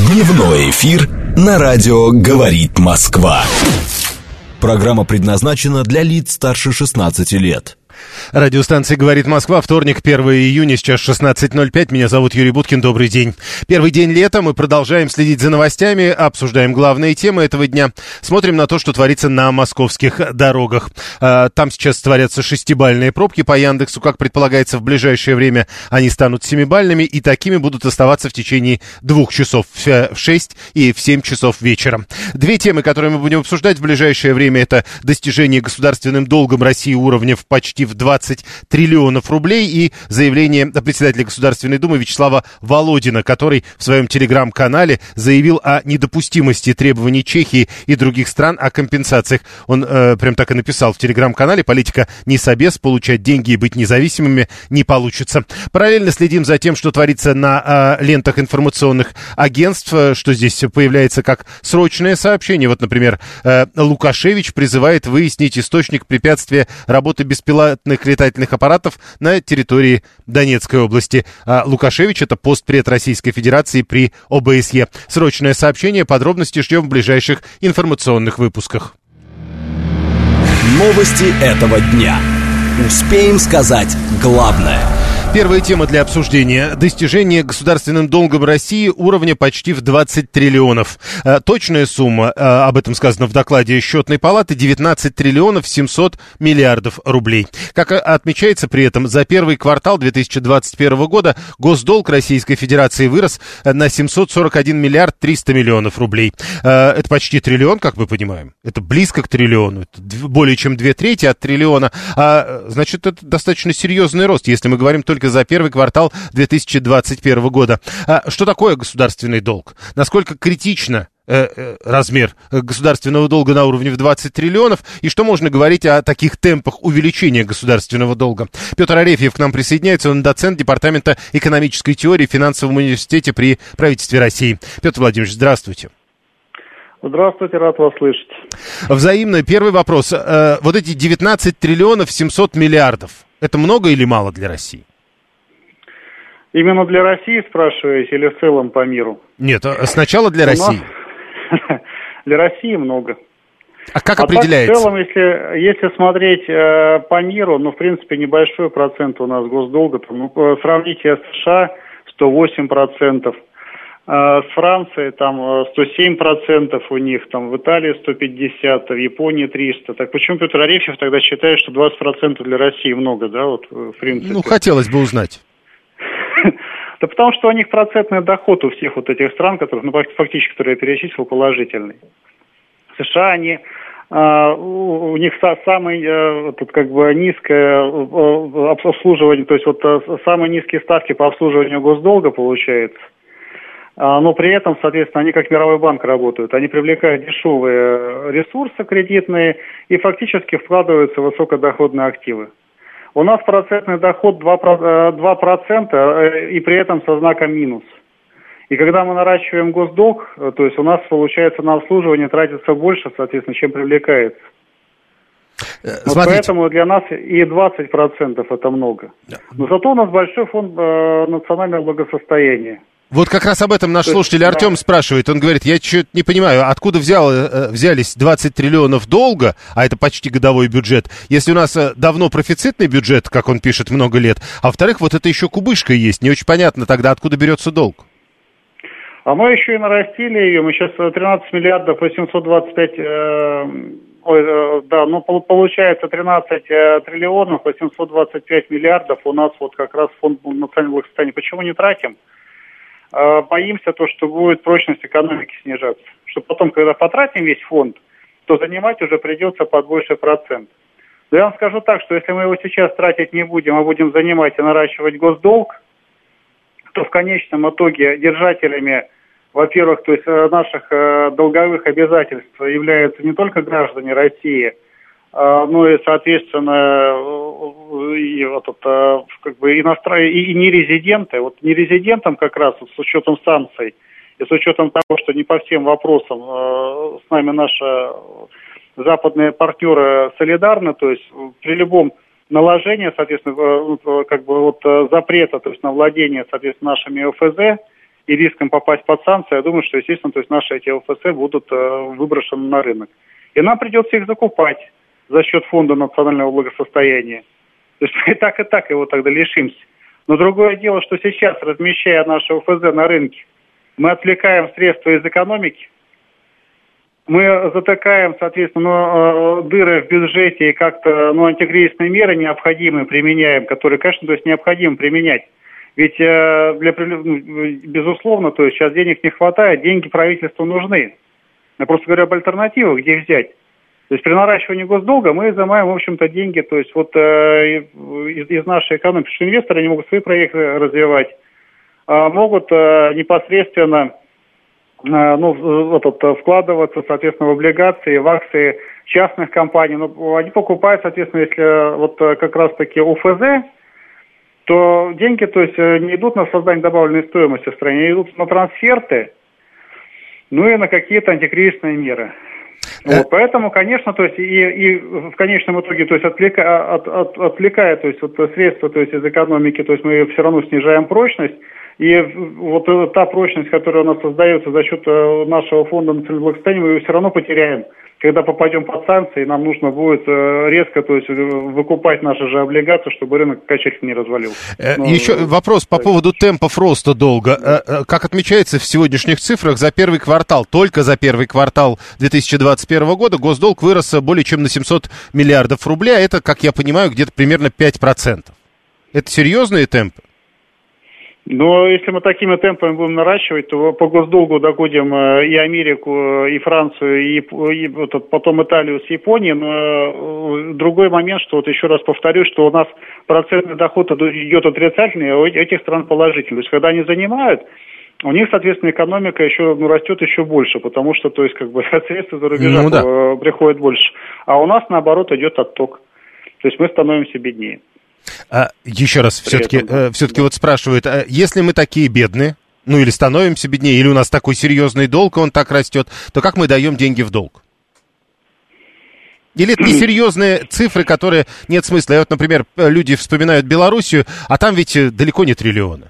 Дневной эфир на радио «Говорит Москва». Программа предназначена для лиц старше 16 лет. Радиостанция «Говорит Москва», вторник, 1 июня, сейчас 16:05. Меня зовут Юрий Буткин, добрый день. Первый день лета, мы продолжаем следить за новостями, обсуждаем главные темы этого дня. Смотрим на то, что творится на московских дорогах. Там сейчас творятся 6-бальные пробки по Яндексу. Как предполагается, в ближайшее время они станут 7-бальными, и такими будут оставаться в течение 2 часов, в 6 и в 7 часов вечера. Две темы, которые мы будем обсуждать в ближайшее время, это достижение государственным долгом России уровня в почти в 20 триллионов рублей и заявление председателя Государственной Думы Вячеслава Володина, который в своем телеграм-канале заявил о недопустимости требований Чехии и других стран о компенсациях. Он прям так и написал в телеграм-канале: политика не собес, получать деньги и быть независимыми не получится. Параллельно следим за тем, что творится на лентах информационных агентств, что здесь появляется как срочное сообщение. Вот, например, Лукашевич призывает выяснить источник препятствия работы беспилотных летательных аппаратов на территории Донецкой области. Лукашевич — это постпред Российской Федерации при ОБСЕ. Срочное сообщение, подробности ждем в ближайших информационных выпусках. Новости этого дня. Успеем сказать главное. Первая тема для обсуждения. Достижение государственным долгом России уровня почти в 20 триллионов. Точная сумма, об этом сказано в докладе Счетной палаты, 19 триллионов 700 миллиардов рублей. Как отмечается при этом, за первый квартал 2021 года госдолг Российской Федерации вырос на 741 миллиард 300 миллионов рублей. Это почти триллион, как мы понимаем. Это близко к триллиону. Это более чем 2/3 от триллиона. Значит, это достаточно серьезный рост, если мы говорим только за первый квартал 2021 года. Что такое государственный долг? Насколько критично размер государственного долга на уровне в 20 триллионов? И что можно говорить о таких темпах увеличения государственного долга? Петр Арефьев к нам присоединяется. Он доцент Департамента экономической теории в Финансовом университете при правительстве России. Петр Владимирович, здравствуйте. Здравствуйте, рад вас слышать. Взаимно. Первый вопрос. Вот эти 19 триллионов 700 миллиардов, это много или мало для России? Именно для России спрашиваете или в целом по миру? Нет, сначала для России. Для России много. А как определяется? Так, в целом, если смотреть по миру, в принципе, небольшой процент у нас госдолга. Сравните с США 108%, с Францией там 107% у них, там в Италии 150%, в Японии 300%. Так почему Петр Арефьев тогда считает, что 20% для России много, да, вот в принципе? Хотелось бы узнать. Да потому что у них процентный доход у всех вот этих стран, фактически, которые я перечислил, положительный. США, у них самое низкое обслуживание, то есть самые низкие ставки по обслуживанию госдолга получается. Но при этом, соответственно, они как мировой банк работают. Они привлекают дешевые ресурсы кредитные и фактически вкладываются в высокодоходные активы. У нас процентный доход 2% и при этом со знаком минус. И когда мы наращиваем госдолг, то есть у нас, получается, на обслуживание тратится больше, соответственно, чем привлекается. Поэтому для нас и 20% это много. Но зато у нас большой фонд национального благосостояния. Вот как раз об этом наш слушатель Артем спрашивает. Он говорит: я что-то не понимаю, откуда взялись 20 триллионов долга, а это почти годовой бюджет, если у нас давно профицитный бюджет, как он пишет, много лет, а во-вторых, вот это еще кубышка есть. Не очень понятно тогда, откуда берется долг. А мы еще и нарастили ее. Мы сейчас 13 миллиардов 825... получается 13 триллионов 825 миллиардов у нас вот как раз фонд национального благосостояния. Почему не тратим? Боимся что будет прочность экономики снижаться. Что потом, когда потратим весь фонд, то занимать уже придется под больший процент. Но я вам скажу так, что если мы его сейчас тратить не будем, а будем занимать и наращивать госдолг, то в конечном итоге держателями, во-первых, то есть наших долговых обязательств являются не только граждане России, но и, соответственно, и нерезиденты. Вот нерезидентам как раз с учетом санкций и с учетом того, что не по всем вопросам с нами наши западные партнеры солидарны, то есть при любом наложении, соответственно, запрета, то есть на владение, соответственно, нашими ОФЗ и риском попасть под санкции, я думаю, что, естественно, то есть наши эти ЛФС будут выброшены на рынок. И нам придется их закупать за счет Фонда национального благосостояния. То есть и так его тогда лишимся. Но другое дело, что сейчас, размещая наши ОФЗ на рынке, мы отвлекаем средства из экономики, мы затыкаем, соответственно, дыры в бюджете и как-то антикризисные меры необходимые применяем, которые, конечно, то есть необходимо применять. Ведь, безусловно, то есть сейчас денег не хватает, деньги правительству нужны. Я просто говорю об альтернативах, где их взять. То есть при наращивании госдолга мы изымаем, в общем-то, деньги, то есть вот из нашей экономики, потому что инвесторы, они могут свои проекты развивать, могут непосредственно вкладываться, соответственно, в облигации, в акции частных компаний. Но они покупают, соответственно, если вот как раз-таки ОФЗ, то деньги, то есть, не идут на создание добавленной стоимости в стране, они идут на трансферты, и на какие-то антикризисные меры. Вот, поэтому, конечно, то есть и в конечном итоге, то есть отвлекая, то есть вот средства, то есть из экономики, то есть мы все равно снижаем прочность, и вот та прочность, которая у нас создается за счет нашего фонда национального благосостояния, мы ее все равно потеряем. Когда попадем под санкции, нам нужно будет резко, то есть выкупать наши же облигации, чтобы рынок окончательно не развалился. Еще вопрос по поводу темпов роста долга. Как отмечается в сегодняшних цифрах, за первый квартал, только за первый квартал 2021 года госдолг вырос более чем на 700 миллиардов рублей, а это, как я понимаю, где-то примерно 5%. Это серьезные темпы? Но если мы такими темпами будем наращивать, то по госдолгу догодим и Америку, и Францию, и потом Италию с Японией. Но другой момент, что вот еще раз повторю, что у нас процентный доход идет отрицательный, а у этих стран положительный. То есть когда они занимают, у них, соответственно, экономика еще растет еще больше, потому что, то есть, как бы средства за рубежа приходят больше. А у нас, наоборот, идет отток. То есть мы становимся беднее. Еще раз, все-таки вот спрашивают, если мы такие бедные, или становимся беднее, или у нас такой серьезный долг, он так растет, то как мы даем деньги в долг? Или это несерьезные цифры, которые нет смысла? Вот, например, люди вспоминают Белоруссию, а там ведь далеко не триллионы.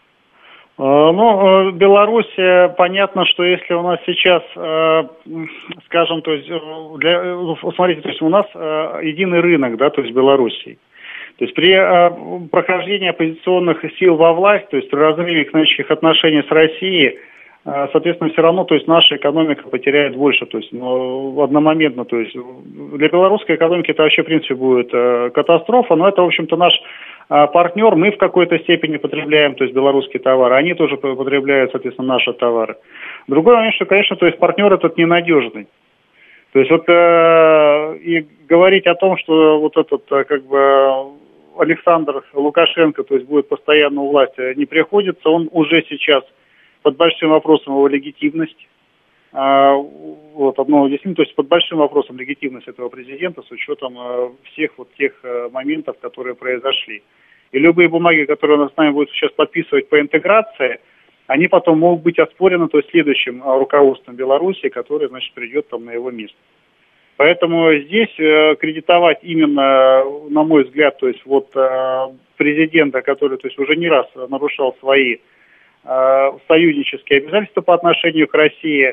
Белоруссия, понятно, что если у нас сейчас, скажем, то есть, смотрите, то есть у нас единый рынок, да, то есть Белоруссии. То есть при прохождении оппозиционных сил во власть, то есть при разрыве экономических отношений с Россией, соответственно, все равно, то есть наша экономика потеряет больше, то есть одномоментно, то есть для белорусской экономики это вообще, в принципе, будет катастрофа, но это, в общем-то, наш партнер, мы в какой-то степени потребляем, то есть белорусские товары, они тоже потребляют, соответственно, наши товары. Другой момент, что, конечно, то есть партнер этот ненадежный. То есть вот и говорить о том, что вот этот, как бы, Александр Лукашенко, то есть будет постоянно у власти, не приходится, он уже сейчас под большим вопросом его легитимность. Действительно, то есть под большим вопросом легитимность этого президента с учетом всех вот тех моментов, которые произошли. И любые бумаги, которые он с нами будет сейчас подписывать по интеграции, они потом могут быть оспорены, то есть следующим руководством Беларуси, которое, значит, придет там на его место. Поэтому здесь кредитовать именно, на мой взгляд, то есть вот президента, который, то есть, уже не раз нарушал свои союзнические обязательства по отношению к России,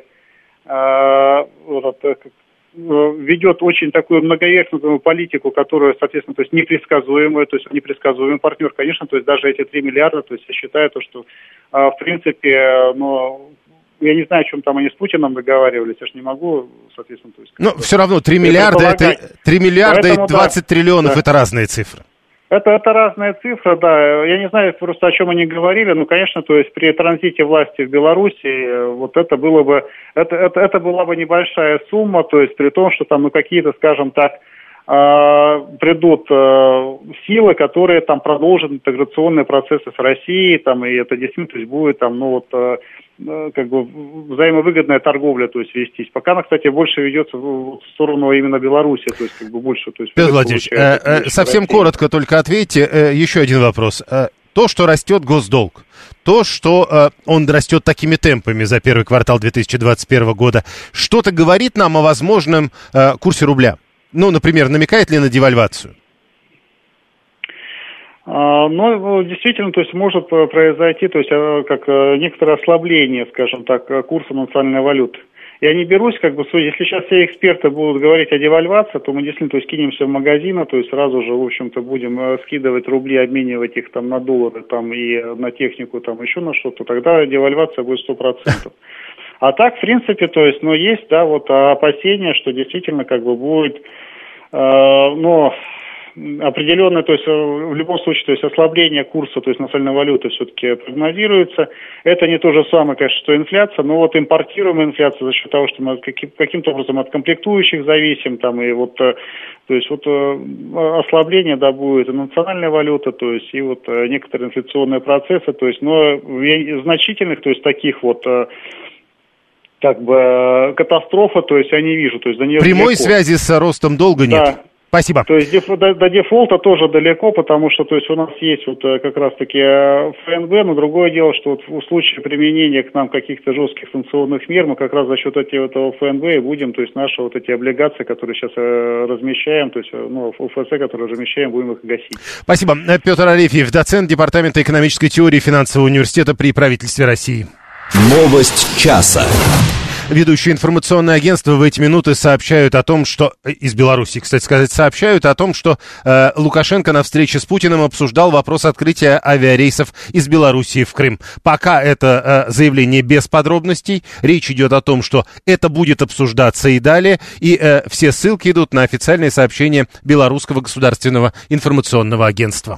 ведет очень такую многовекторную политику, которая, соответственно, то есть непредсказуемая, то есть непредсказуемый партнер, конечно, то есть даже эти 3 миллиарда, то есть я считаю, то, что в принципе, я не знаю, о чем там они с Путиным договаривались, я же не могу, соответственно, то есть... все равно 3 миллиарда, это 3 миллиарда поэтому, и 20 триллионов, это разные цифры. Это разная цифра, да. Я не знаю просто, о чем они говорили, но, конечно, то есть при транзите власти в Беларуси вот это было бы, это была бы небольшая сумма, то есть при том, что там какие-то, скажем так, придут силы, которые там продолжат интеграционные процессы с Россией, там, и это действительно, то есть будет там, как бы взаимовыгодная торговля, то есть вестись. Пока она, кстати, больше ведется в сторону именно Беларуси, то есть как бы больше. То есть, Петр Владимирович, совсем коротко только ответьте. Еще один вопрос. То, что растет госдолг, то, что он растет такими темпами за первый квартал 2021 года, что-то говорит нам о возможном курсе рубля? Например, намекает ли на девальвацию? Но действительно, то есть может произойти, то есть как некоторое ослабление, скажем так, курса национальной валюты. Я не берусь, если сейчас все эксперты будут говорить о девальвации, то мы действительно, то есть, кинемся в магазины, то есть сразу же, в общем-то, будем скидывать рубли, обменивать их там на доллары, там и на технику, там еще на что-то, тогда девальвация будет 100%. А так, в принципе, то есть, есть, да, вот опасения, что действительно, будет, определенное, то есть в любом случае, то есть ослабление курса, то есть национальной валюты все-таки прогнозируется. Это не то же самое, конечно, что инфляция, но вот импортируемая инфляция за счет того, что мы каким-то образом от комплектующих зависим, там и вот, то есть вот ослабление, да, будет и национальная валюта, то есть и вот некоторые инфляционные процессы, то есть, но значительных, то есть таких вот катастрофа, то есть я не вижу, то есть до нее прямой связи с ростом долга нет. Да. Спасибо. То есть до дефолта тоже далеко, потому что, то есть, у нас есть вот как раз-таки ФНБ, но другое дело, что вот в случае применения к нам каких-то жестких санкционных мер, мы как раз за счет этого ФНБ и будем, то есть, наши вот эти облигации, которые сейчас размещаем, то есть, ОФС, которые размещаем, будем их гасить. Спасибо. Петр Арефьев, доцент Департамента экономической теории Финансового университета при правительстве России. Новость часа. Ведущие информационные агентства в эти минуты сообщают о том, что... Из Беларуси, кстати сказать, сообщают о том, что Лукашенко на встрече с Путиным обсуждал вопрос открытия авиарейсов из Белоруссии в Крым. Пока это заявление без подробностей. Речь идет о том, что это будет обсуждаться и далее. И все ссылки идут на официальное сообщение Белорусского государственного информационного агентства.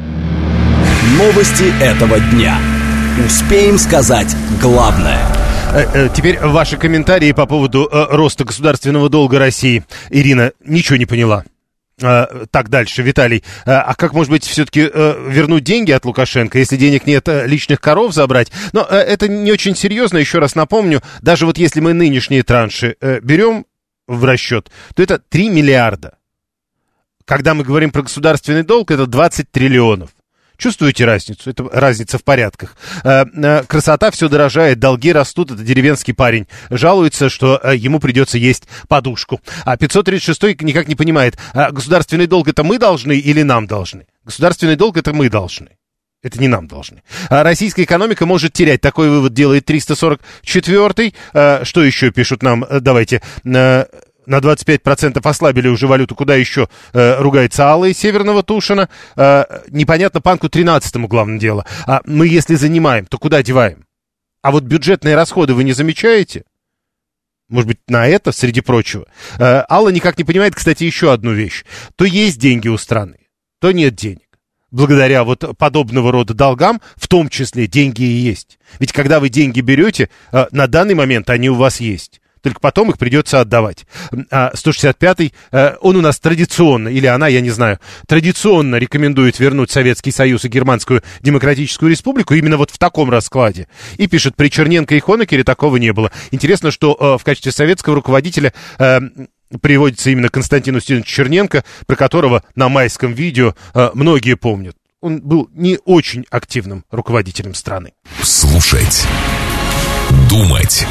Новости этого дня. Успеем сказать главное. Теперь ваши комментарии по поводу роста государственного долга России. Ирина ничего не поняла. Так, дальше, Виталий. А как, может быть, все-таки вернуть деньги от Лукашенко, если денег нет, личных коров забрать? Но это не очень серьезно, еще раз напомню. Даже вот если мы нынешние транши берем в расчет, то это 3 миллиарда. Когда мы говорим про государственный долг, это 20 триллионов. Чувствуете разницу? Это разница в порядках. Красота все дорожает, долги растут. Это деревенский парень. Жалуется, что ему придется есть подушку. А 536-й никак не понимает, государственный долг это мы должны или нам должны? Государственный долг это мы должны. Это не нам должны. Российская экономика может терять. Такой вывод делает 344-й. Что еще пишут нам? Давайте... На 25% ослабили уже валюту. Куда еще ругается Алла из Северного Тушина? Непонятно Панку 13-му, главное дело. А мы, если занимаем, то куда деваем? А вот бюджетные расходы вы не замечаете? Может быть, на это, среди прочего? Алла никак не понимает, кстати, еще одну вещь. То есть деньги у страны, то нет денег. Благодаря вот подобного рода долгам, в том числе, деньги и есть. Ведь когда вы деньги берете, на данный момент они у вас есть. Только потом их придется отдавать. 165-й, он у нас традиционно, или она, я не знаю, традиционно рекомендует вернуть Советский Союз и Германскую Демократическую Республику именно вот в таком раскладе. И пишет, при Черненко и Хонекере такого не было. Интересно, что в качестве советского руководителя приводится именно Константин Устинович Черненко, про которого на майском видео многие помнят. Он был не очень активным руководителем страны. Слушать, думать,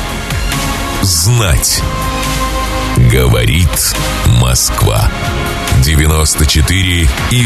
знать. Говорит Москва. 94,8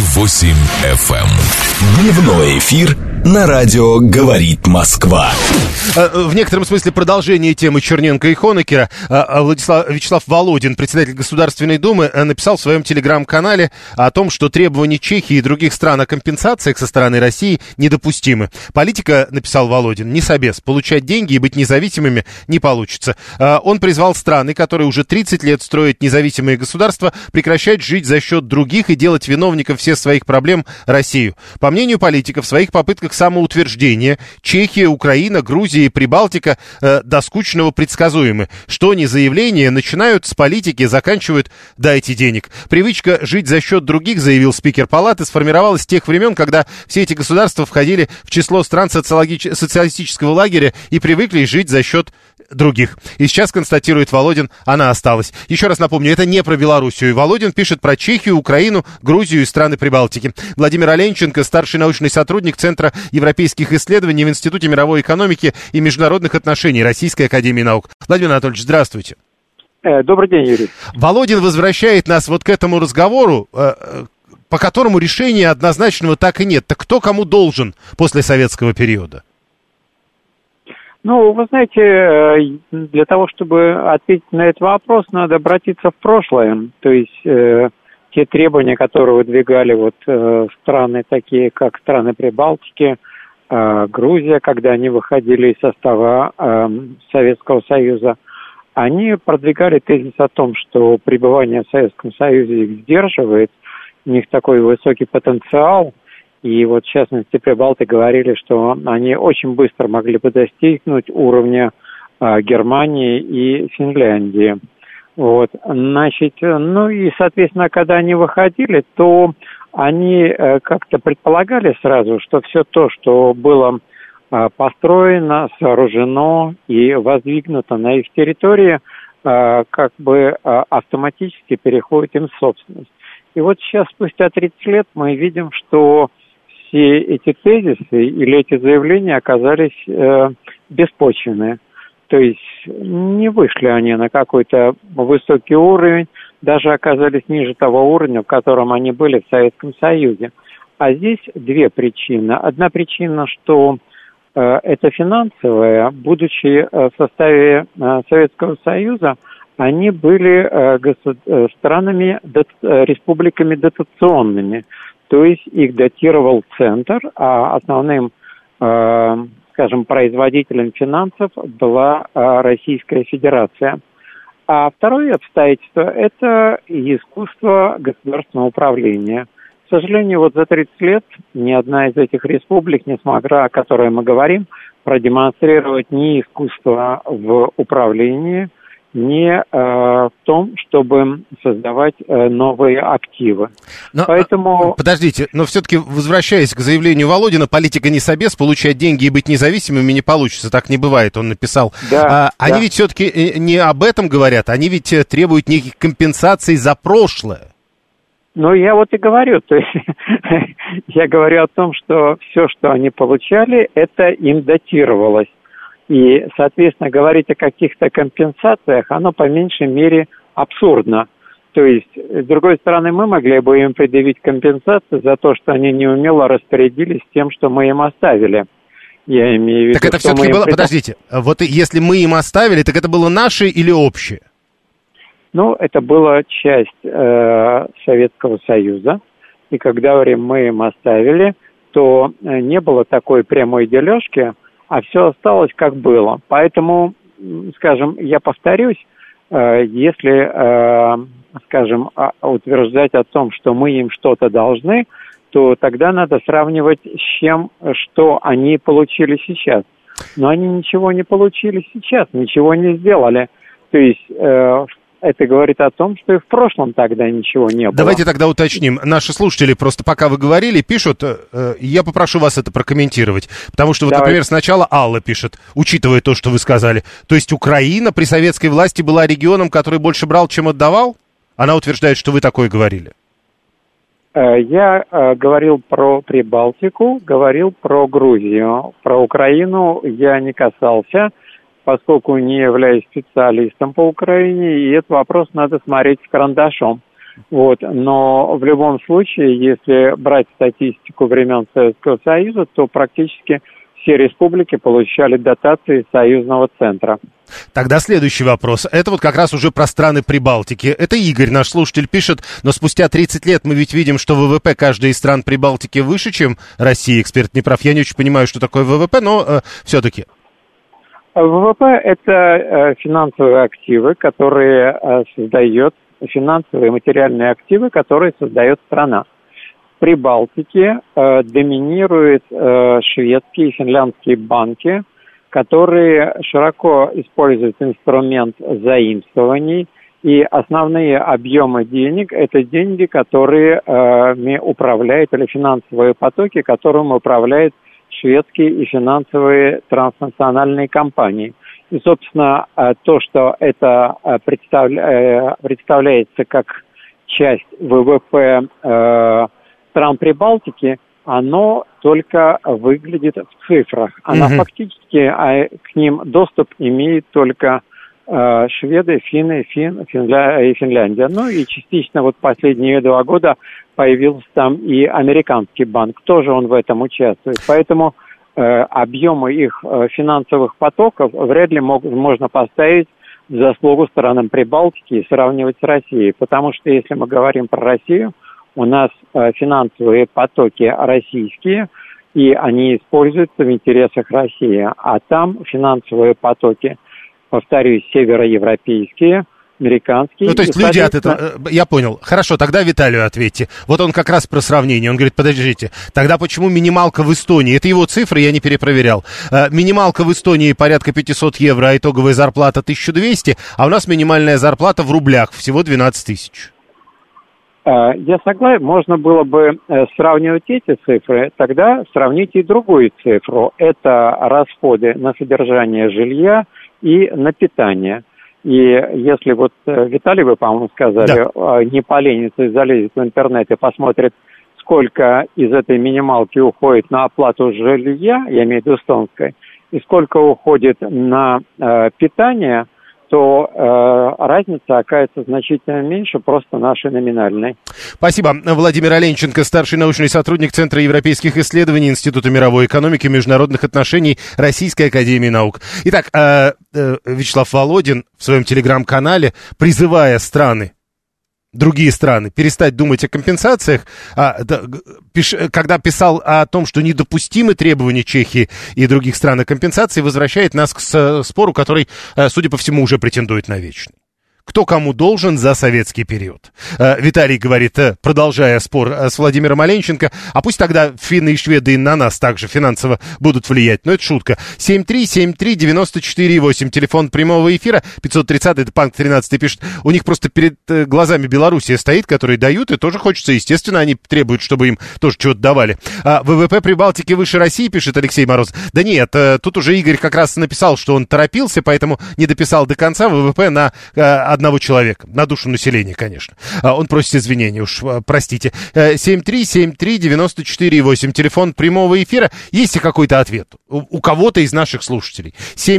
FM. Дневной эфир на радио «Говорит Москва». В некотором смысле продолжение темы Черненко и Хонекера. Вячеслав Володин, председатель Государственной Думы, написал в своем телеграм-канале о том, что требования Чехии и других стран о компенсациях со стороны России недопустимы. Политика, написал Володин, не собес. Получать деньги и быть независимыми не получится. Он призвал страны, которые уже 30 лет строят независимые государства, прекращать жить за счет других и делать виновником всех своих проблем Россию. По мнению политиков, в своих попытках самоутверждения Чехия, Украина, Грузия и Прибалтика до скучного предсказуемы. Что ни заявления, начинают с политики, заканчивают «дайте денег». Привычка жить за счет других, заявил спикер Палаты, сформировалась с тех времен, когда все эти государства входили в число стран социалистического лагеря и привыкли жить за счет других. И сейчас, констатирует Володин, она осталась. Еще раз напомню, это не про Белоруссию. Володин пишет про Чехию, Украину, Грузию и страны Прибалтики. Владимир Оленченко, старший научный сотрудник Центра европейских исследований в Институте мировой экономики и международных отношений Российской академии наук. Владимир Анатольевич, здравствуйте. Добрый день, Юрий. Володин возвращает нас вот к этому разговору, по которому решения однозначного так и нет. Так кто кому должен после советского периода? Ну, вы знаете, для того, чтобы ответить на этот вопрос, надо обратиться в прошлое. То есть те требования, которые выдвигали страны, такие как страны Прибалтики, Грузия, когда они выходили из состава Советского Союза, они продвигали тезис о том, что пребывание в Советском Союзе их сдерживает, у них такой высокий потенциал, и в частности Прибалты говорили, что они очень быстро могли бы достигнуть уровня Германии и Финляндии. Соответственно, когда они выходили, то они как-то предполагали сразу, что все то, что было построено, сооружено и воздвигнуто на их территории, автоматически переходит им в собственность. И сейчас, спустя 30 лет, мы видим, что все эти тезисы или эти заявления оказались беспочвенные. То есть не вышли они на какой-то высокий уровень, даже оказались ниже того уровня, в котором они были в Советском Союзе. А здесь две причины. Одна причина, что это финансовая. Будучи в составе Советского Союза, они были республиками дотационными. То есть их датировал центр, а основным, производителем финансов была Российская Федерация. А второе обстоятельство – это искусство государственного управления. К сожалению, за 30 лет ни одна из этих республик не смогла, о которой мы говорим, продемонстрировать ни искусство в управлении, ни в том, чтобы создавать новые активы. Поэтому... Подождите, но все-таки, возвращаясь к заявлению Володина, политика не собес, получать деньги и быть независимыми не получится, так не бывает, он написал. Они ведь все-таки не об этом говорят, они ведь требуют неких компенсаций за прошлое. Я и говорю, то есть я говорю о том, что все, что они получали, это им датировалось. И, соответственно, говорить о каких-то компенсациях, оно по меньшей мере абсурдно. То есть, с другой стороны, мы могли бы им предъявить компенсацию за то, что они неумело распорядились тем, что мы им оставили. Я имею в виду, так это все-таки было... Подождите, если мы им оставили, так это было наше или общее? Это была часть Советского Союза. И когда мы им оставили, то не было такой прямой дележки, а все осталось как было. Поэтому, я повторюсь, если, утверждать о том, что мы им что-то должны, то тогда надо сравнивать с чем, что они получили сейчас. Но они ничего не получили сейчас, ничего не сделали. То есть... это говорит о том, что и в прошлом тогда ничего не было. Давайте тогда уточним. Наши слушатели просто пока вы говорили, пишут, я попрошу вас это прокомментировать. Потому что, например, сначала Алла пишет, учитывая то, что вы сказали. То есть Украина при советской власти была регионом, который больше брал, чем отдавал? Она утверждает, что вы такое говорили. Я говорил про Прибалтику, говорил про Грузию. Про Украину я не касался, поскольку не являюсь специалистом по Украине, и этот вопрос надо смотреть с карандашом. Но в любом случае, если брать статистику времен Советского Союза, то практически все республики получали дотации из союзного центра. Тогда следующий вопрос. Это как раз уже про страны Прибалтики. Это Игорь, наш слушатель, пишет, но спустя 30 лет мы ведь видим, что ВВП каждой из стран Прибалтики выше, чем Россия. Эксперт не прав. Я не очень понимаю, что такое ВВП, но все-таки... ВВП – это финансовые активы, которые создает, финансовые и материальные активы, которые создает страна. В Прибалтике доминируют шведские и финляндские банки, которые широко используют инструмент заимствований, и основные объемы денег – это деньги, которые управляют, или финансовые потоки, которыми управляют шведские и финансовые транснациональные компании. И, собственно, то, что это представляется как часть ВВП стран Прибалтики, оно только выглядит в цифрах. Фактически к ним доступ имеет только шведы, финны и Финляндия. Ну и частично вот последние 2 года появился там и американский банк, тоже он в этом участвует. Поэтому объемы их финансовых потоков вряд ли можно поставить в заслугу странам Прибалтики и сравнивать с Россией. Потому что если мы говорим про Россию, у нас финансовые потоки российские, и они используются в интересах России. А там финансовые потоки, повторюсь, североевропейские, американские. Ну, то есть люди от этого... Я понял. Хорошо, тогда Виталию ответьте. Вот он как раз про сравнение. Он говорит, подождите, тогда почему минималка в Эстонии? Это его цифры, я не перепроверял. Минималка в Эстонии порядка 500 евро, а итоговая зарплата 1200, а у нас минимальная зарплата в рублях всего 12 тысяч. Я согласен, можно было бы сравнивать эти цифры, тогда сравните и другую цифру. Это расходы на содержание жилья и на питание. И если вот Виталий, вы, по-моему, сказали, да, не поленится и залезет в интернет и посмотрит, сколько из этой минималки уходит на оплату жилья, я имею в виду эстонской, и сколько уходит на питание, то разница окажется значительно меньше, просто нашей номинальной. Спасибо. Владимир Оленченко, старший научный сотрудник Центра европейских исследований Института мировой экономики и международных отношений Российской академии наук. Итак, Вячеслав Володин в своем телеграм-канале, призывая другие страны перестать думать о компенсациях, когда писал о том, что недопустимы требования Чехии и других стран о компенсации, возвращает нас к спору, который, судя по всему, уже претендует на вечный. Кто кому должен за советский период? Виталий говорит, продолжая спор с Владимиром Оленченко, а пусть тогда финны и шведы на нас также финансово будут влиять. Но это шутка. 7373948, телефон прямого эфира, 530, это Панк 13 пишет. У них просто перед глазами Белоруссия стоит, которые дают, и тоже хочется, естественно, они требуют, чтобы им тоже чего-то давали. ВВП Прибалтики выше России, пишет Алексей Мороз. Да нет, тут уже Игорь как раз написал, что он торопился, поэтому не дописал до конца. ВВП на одного человека, на душу населения, конечно. Он просит извинения, уж простите. 7373948, телефон прямого эфира. Есть ли какой-то ответ у кого-то из наших слушателей?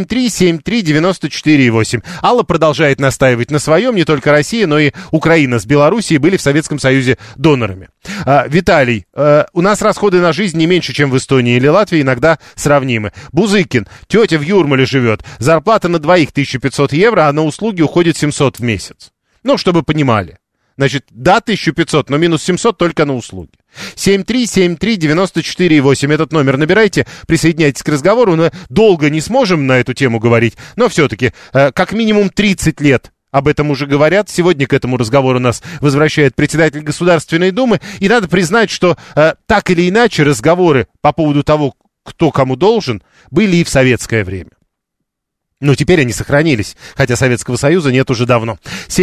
7373948. Алла продолжает настаивать на своем. Не только Россия, но и Украина с Белоруссией были в Советском Союзе донорами. Виталий, у нас расходы на жизнь не меньше, чем в Эстонии или Латвии, иногда сравнимы. Бузыкин, тетя в Юрмале живет. Зарплата на двоих 1500 евро, а на услуги уходит 700 в месяц. Ну, чтобы понимали. Значит, да, 1500, но минус 700 только на услуги. 7373948, этот номер набирайте, присоединяйтесь к разговору. Мы долго не сможем на эту тему говорить, но все-таки как минимум 30 лет об этом уже говорят. Сегодня к этому разговору нас возвращает председатель Государственной Думы. И надо признать, что так или иначе разговоры по поводу того, кто кому должен, были и в советское время. Но теперь они сохранились, хотя Советского Союза нет уже давно.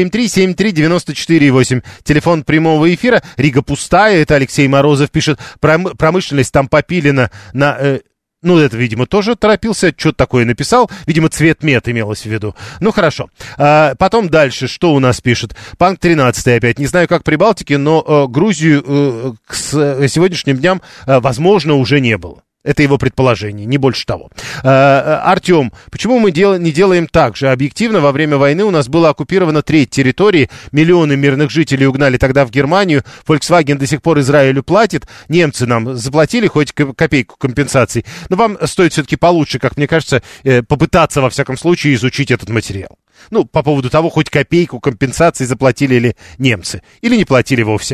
7373948, телефон прямого эфира. Рига пустая, это Алексей Морозов пишет. Промышленность там попилена на... Ну, это, видимо, тоже торопился, что-то такое написал. Видимо, цвет мед имелось в виду. Ну, хорошо. Потом дальше, что у нас пишет? Панк 13 опять. Не знаю, как при Балтике, но Грузию к сегодняшним дням, возможно, уже не было. Это его предположение, не больше того. Артем, почему мы не делаем так же? Объективно, во время войны у нас было оккупировано треть территории, миллионы мирных жителей угнали тогда в Германию, Volkswagen до сих пор Израилю платит, немцы нам заплатили хоть копейку компенсаций. Но вам стоит все-таки получше, как мне кажется, попытаться, во всяком случае, изучить этот материал. Ну, по поводу того, хоть копейку компенсации заплатили ли немцы. Или не платили вовсе.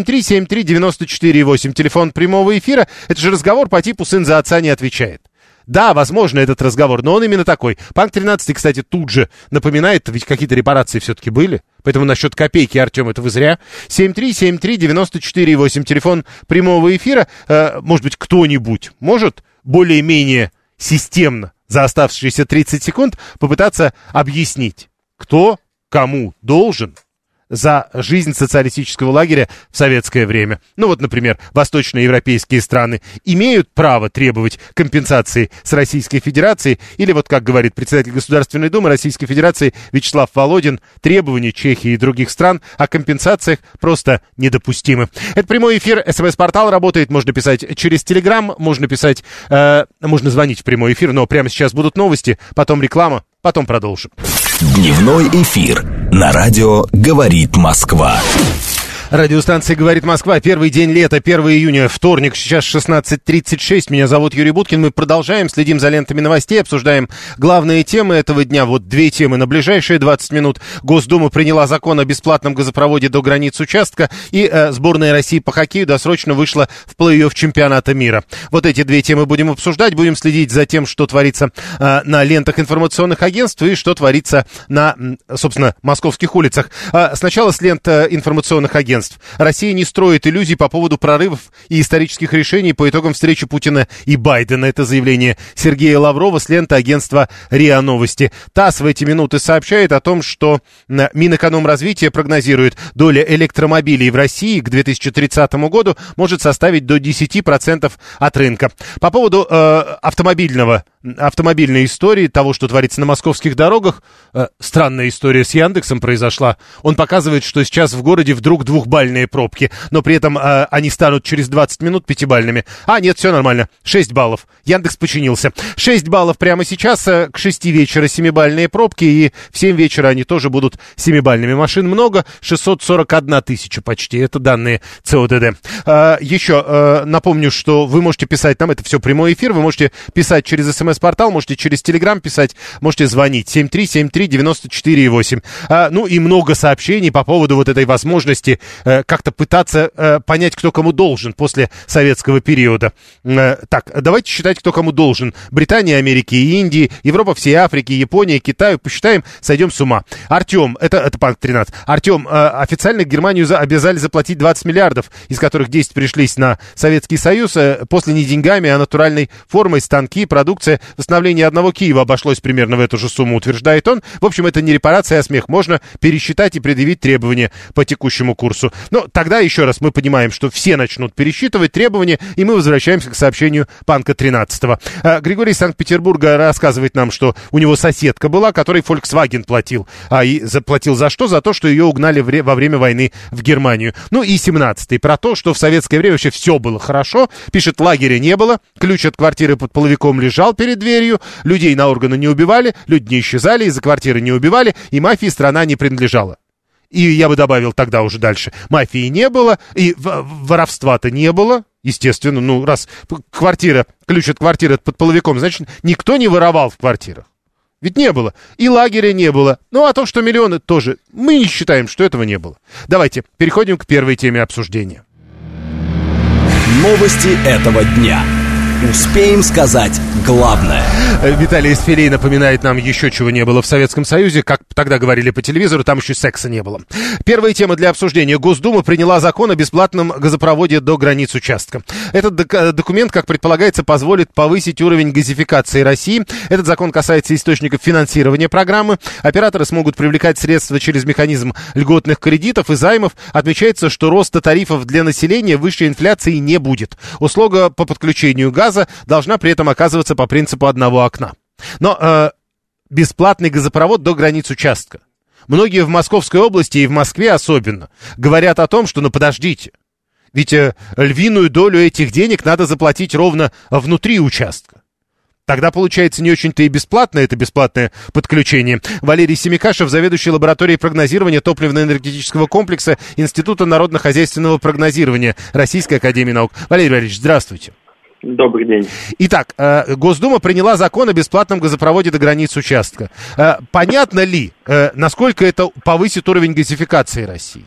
7373948, телефон прямого эфира. Это же разговор по типу «сын за отца не отвечает». Да, возможно, этот разговор, но он именно такой. Панк 13, кстати, тут же напоминает, ведь какие-то репарации все-таки были. Поэтому насчет копейки, Артем, это вы зря. 7373948, телефон прямого эфира. Может быть, кто-нибудь может более-менее системно за оставшиеся 30 секунд попытаться объяснить, кто кому должен за жизнь социалистического лагеря в советское время. Ну вот, например, восточноевропейские страны имеют право требовать компенсации с Российской Федерацией, или вот, как говорит председатель Государственной Думы Российской Федерации Вячеслав Володин, требования Чехии и других стран о компенсациях просто недопустимы. Это прямой эфир, СМС-портал работает, можно писать через Телеграм, можно писать, можно звонить в прямой эфир, но прямо сейчас будут новости, потом реклама, потом продолжим. Дневной эфир на радио «Говорит Москва». Радиостанция «Говорит Москва». Первый день лета, 1 июня, вторник, сейчас 16:36. Меня зовут Юрий Буткин. Мы продолжаем, следим за лентами новостей, обсуждаем главные темы этого дня. Вот две темы на ближайшие 20 минут. Госдума приняла закон о бесплатном газопроводе до границ участка. И сборная России по хоккею досрочно вышла в плей-офф чемпионата мира. Вот эти две темы будем обсуждать. Будем следить за тем, что творится на лентах информационных агентств и что творится на, собственно, московских улицах. Сначала с лент информационных агентств. Россия не строит иллюзий по поводу прорывов и исторических решений по итогам встречи Путина и Байдена. Это заявление Сергея Лаврова с ленты агентства РИА Новости. ТАСС в эти минуты сообщает о том, что Минэкономразвитие прогнозирует, доля электромобилей в России к 2030 году может составить до 10% от рынка. По поводу автомобильной истории, того, что творится на московских дорогах, странная история с Яндексом произошла. Он показывает, что сейчас в городе вдруг двухбальные пробки, но при этом они станут через 20 минут пятибальными. Нет, все нормально. 6 баллов. Яндекс починился. 6 баллов прямо сейчас. К 6 вечера 7-бальные пробки, и в 7 вечера они тоже будут 7-бальными. Машин много, 641 тысяча почти. Это данные ЦОДД. Еще напомню, что вы можете писать нам, это все прямой эфир, вы можете писать через СМС-портал, можете через Телеграм писать, можете звонить 7373948. Ну и много сообщений по поводу вот этой возможности как-то пытаться понять, кто кому должен после советского периода. Так, давайте считать, кто кому должен. Британия, Америки и Индии, Европа, всей Африки, Япония, Китаю. Посчитаем, сойдем с ума. Артем, это Панк 13. Артем, официально Германию обязали заплатить 20 миллиардов, из которых 10 пришлись на Советский Союз. После не деньгами, а натуральной формой, станки, продукция. Восстановление одного Киева обошлось примерно в эту же сумму, утверждает он. В общем, это не репарация, а смех. Можно пересчитать и предъявить требования по текущему курсу. Но тогда еще раз мы понимаем, что все начнут пересчитывать требования, и мы возвращаемся к сообщению Панка 13-го. Григорий из Санкт-Петербурга рассказывает нам, что у него соседка была, которой Volkswagen платил. И заплатил за что? За то, что ее угнали во время войны в Германию. Ну и 17-й. Про то, что в советское время вообще все было хорошо. Пишет, лагеря не было, ключ от квартиры под половиком лежал перед дверью, людей на органы не убивали, люди не исчезали, из-за квартиры не убивали, и мафии страна не принадлежала. И я бы добавил тогда уже дальше. Мафии не было, и воровства-то не было. Естественно, ну, раз квартира, ключ от квартиры под половиком, значит, никто не воровал в квартирах. Ведь не было. И лагеря не было. Ну, а то, что миллионы тоже. Мы не считаем, что этого не было. Давайте переходим к первой теме обсуждения. Новости этого дня. Успеем сказать главное. Виталий из Филей напоминает нам еще чего не было в Советском Союзе. Как тогда говорили по телевизору, там еще секса не было. Первая тема для обсуждения. Госдума приняла закон о бесплатном газопроводе до границ участка. Этот документ, как предполагается, позволит повысить уровень газификации России. Этот закон касается источников финансирования программы. Операторы смогут привлекать средства через механизм льготных кредитов и займов. Отмечается, что роста тарифов для населения выше инфляции не будет. Услуга по подключению газа должна при этом оказываться по принципу одного окна. Но бесплатный газопровод до границ участка. Многие в Московской области и в Москве особенно говорят о том, что, ну подождите, ведь львиную долю этих денег надо заплатить ровно внутри участка. Тогда, получается, не очень-то и бесплатно это бесплатное подключение. Валерий Семикашев, заведующий лабораторией прогнозирования топливно-энергетического комплекса Института народно-хозяйственного прогнозирования Российской академии наук. Валерий Валерьевич, здравствуйте. Добрый день. Итак, Госдума приняла закон о бесплатном газопроводе до границ участка. Понятно ли, насколько это повысит уровень газификации России?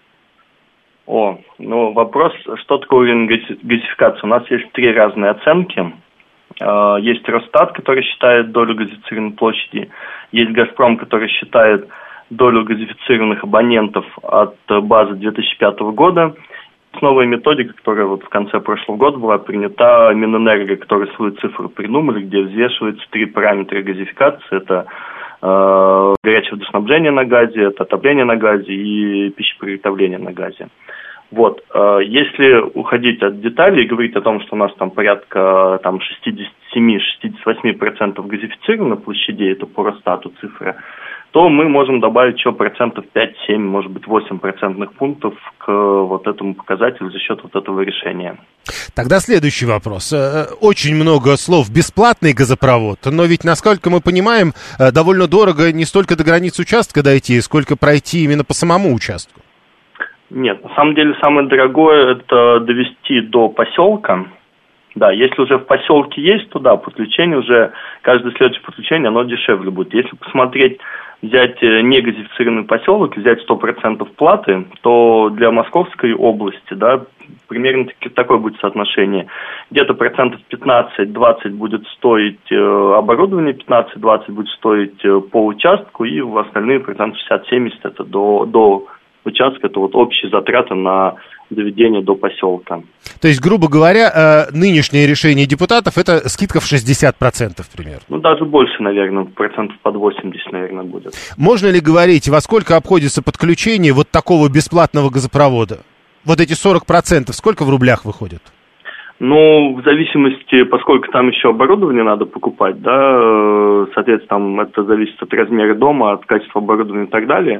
Вопрос, что такое уровень газификации? У нас есть 3 разные оценки. Есть Росстат, который считает долю газифицированной площади. Есть Газпром, который считает долю газифицированных абонентов от базы 2005 года. Новая методика, которая вот в конце прошлого года была принята Минэнерго, которые свою цифру придумали, где взвешиваются 3 параметра газификации. Это горячее водоснабжение на газе, это отопление на газе и пищеприготовление на газе. Вот. Если уходить от деталей и говорить о том, что у нас там порядка 67-68% газифицированных площадей, это по Росстату цифра, то мы можем добавить еще 5-7, может быть, 8 процентных пунктов к вот этому показателю за счет вот этого решения. Тогда следующий вопрос. Очень много слов «бесплатный газопровод», но ведь, насколько мы понимаем, довольно дорого не столько до границ участка дойти, сколько пройти именно по самому участку. Нет, на самом деле самое дорогое – это довести до поселка. Да, если уже в поселке есть, то да, подключение уже, каждое следующее подключение, оно дешевле будет. Если посмотреть, взять негазифицированный поселок, взять 100% платы, то для Московской области, да, примерно такое будет соотношение. Где-то 15-20% будет стоить оборудование, 15-20% будет стоить по участку, и в остальные 60-70% это до участка, это вот общие затраты на доведение до поселка. То есть, грубо говоря, нынешнее решение депутатов – это скидка в 60% примерно? Ну, даже больше, наверное, процентов под 80, наверное, будет. Можно ли говорить, во сколько обходится подключение вот такого бесплатного газопровода? Вот эти 40%, сколько в рублях выходит? Ну, в зависимости, поскольку там еще оборудование надо покупать, да, соответственно, там это зависит от размера дома, от качества оборудования и так далее.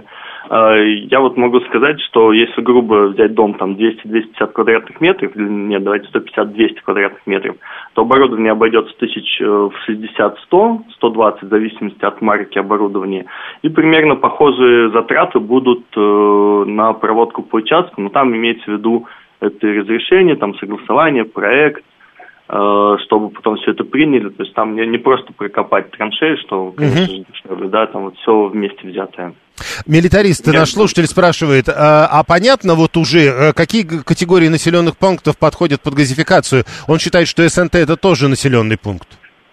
Я вот могу сказать, что если грубо взять дом там 200-250 квадратных метров, или нет, давайте 150-200 квадратных метров, то оборудование обойдется тысяч в 60-100, 120 в зависимости от марки оборудования. И примерно похожие затраты будут на проводку по участку, но там имеется в виду это разрешение, там согласование, проект, чтобы потом все это приняли. То есть там не просто прокопать траншеи, что, конечно же, дешевле, да, там вот все вместе взятое. Милитарист, наш слушатель спрашивает, а понятно вот уже, какие категории населенных пунктов подходят под газификацию? Он считает, что СНТ это тоже населенный пункт.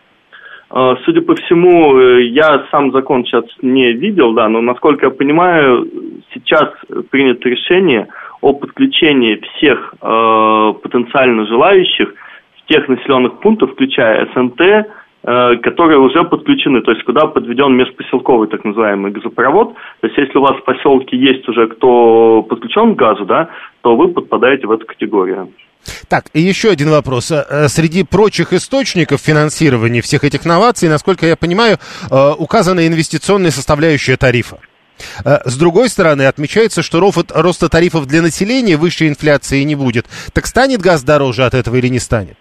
Судя по всему, я сам закон сейчас не видел, да, но насколько я понимаю, сейчас принято решение о подключении всех потенциально желающих в тех населенных пунктах, включая СНТ, которые уже подключены, то есть куда подведен межпоселковый так называемый газопровод. То есть если у вас в поселке есть уже кто подключен к газу, да, то вы подпадаете в эту категорию. Так, и еще один вопрос. Среди прочих источников финансирования всех этих новаций, насколько я понимаю, указана инвестиционная составляющая тарифа. С другой стороны, отмечается, что роста тарифов для населения выше инфляции не будет. Так станет газ дороже от этого или не станет?